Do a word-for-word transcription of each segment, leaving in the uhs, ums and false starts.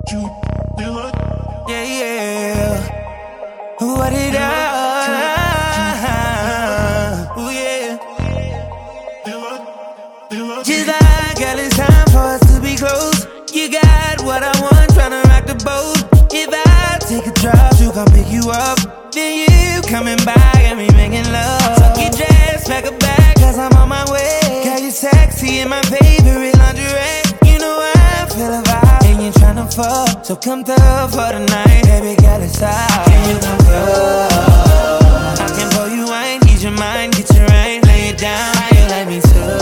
Yeah, yeah. What did I? Ooh, yeah. Just like, girl, it's time for us to be close. You got what I want, tryna rock the boat. If I take a drive to come pick you up, then you coming by, got me making love. So get dressed, pack a bag, cause I'm on my way. Got you sexy in my favorite lingerie. You know I feel a vibe, and you tryna fuck. So come through for the night, baby girl, it's out. Can you come through? I can pour you wine, ease your mind, get you right, lay it down. How you like me too?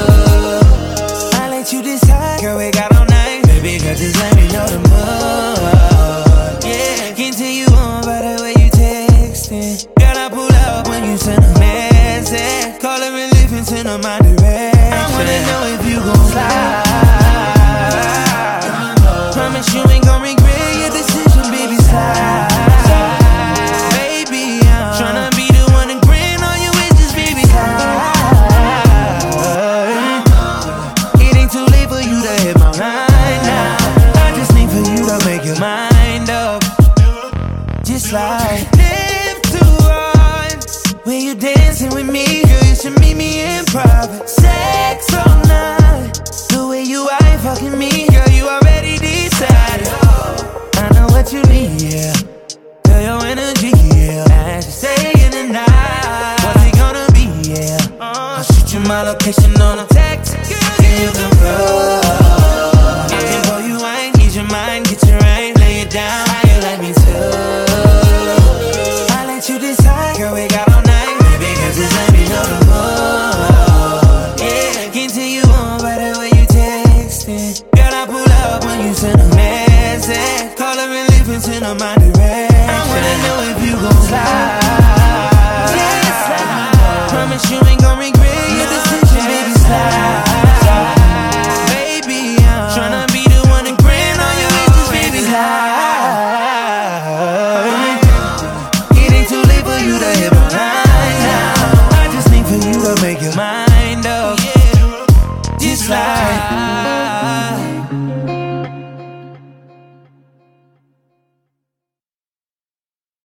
I let you decide, girl, we got all night. Baby girl, just let me know the mood. Yeah, can't tell you on by the way you texting. Girl, I pull up when you send a message. Call it relief and send on my direction. I wanna know if you gon' slide. Promise you ain't gon' regret your decision, baby, slide. Baby, I'm tryna be the one to grant all your wishes, baby, slide. It ain't too late for you to hit my line now. I just need for you to make your mind up. Just like live to run. When you dancing with me, girl, you should meet me in private. Sex all night. The way you ain't fucking me, girl, you already decided. I know what you need, yeah. Feel your energy, yeah. As you say in the night, what's it gonna be, yeah. I'll shoot you my location on a text. Can you come through? I can pour you wine, ease your mind, get you right, lay it down. How you like me too? I let you decide, girl, we got all night. Baby, girl, just let me know the mood. Yeah, can't tell you on by the way you texting. Girl, I pull up when you send a message. Call it relief and send on my direction. I wanna know if you gon' slide. Yeah, slide. Promise you ain't